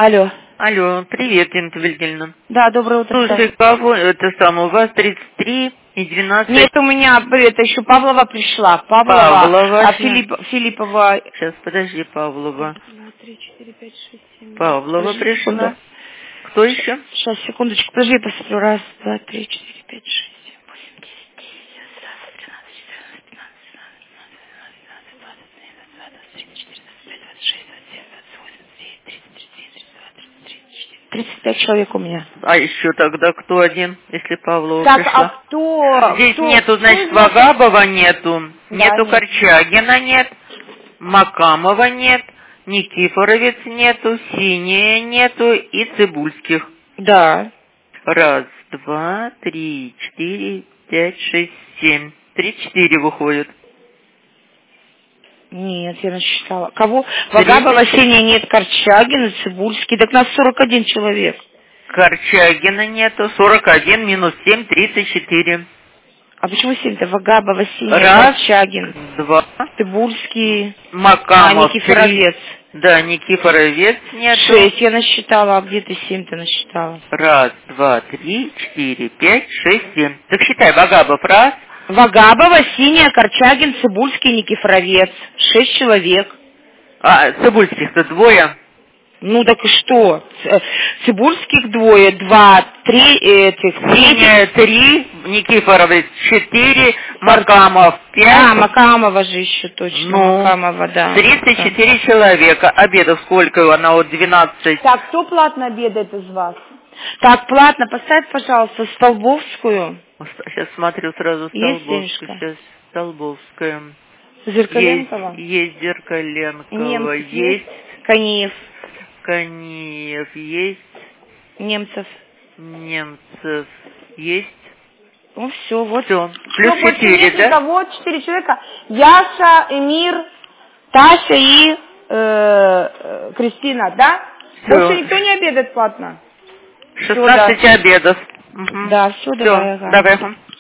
Алло. Алло, привет, Инна Вильгельевна. Да, доброе утро. Слушай, кого это самое, у вас 33 и 12... Нет, у меня, это еще Павлова пришла. Павлова. А Филиппова... Сейчас, подожди, Павлова. 2, 3, 4, 5, 6, 7. Павлова пришла. Кто еще? Сейчас, секундочку, подожди, я посмотрю. Раз, два, три, 4, 5, 6, 7, 8, 10, 11, 12, 13, 14, 35 человек у меня. А еще тогда кто один, если Павлова так, пришла? А кто? Здесь кто, нету, значит, кто Вагабова нету, да, нету нет. Корчагина нет, Макамова нет, Никифоровец нету, Синяя нету и Цибульских. Да. Раз, два, три, 4, 5, 6, 7. 34 выходит. Нет, я насчитала. Кого? Вагабова, Синяя нет, Корчагин, Цибульский. Так нас 41 человек. Корчагина нету. 41 минус 7, 34. А почему 7-то? Вагабова, Синяя, Раз, Корчагин, два. Цибульский, Макамов, Никифоровец. 3. Да, Никифоровец нету. 6 я насчитала, а где ты 7-то насчитала? Раз, два, 3, 4, 5, 6, 7. Так считай, Вагабов раз. Вагабова, Синяя, Корчагин, Цибульский, Никифоровец. 6 человек. А Цибульских-то двое. Ну так и что? Цибульских двое, 2, 3 этих. Синяя 3, Никифоровец 4, Макамов 5. А, Макамова же еще точно. Ну, Макамова, да. 34 человека. Обедов сколько? Она вот 12. Так, кто платно обедает из вас? Так, платно. Поставь, пожалуйста, Столбовскую. Сейчас смотрю сразу Есть Столбовскую. денежка? Сейчас Столбовская. Зеркаленкова? Есть Зеркаленкова. Немцев Есть Конеев. Конеев. Есть Немцев. Немцев. Есть. Ну все, вот. Все. Плюс Всё, больше 4, нет да? никого, 4 человека. Яша, Эмир, Тася и Кристина, да? Всё. Больше никто не обедает платно? 16 обедов. Да, все, давай. Давай.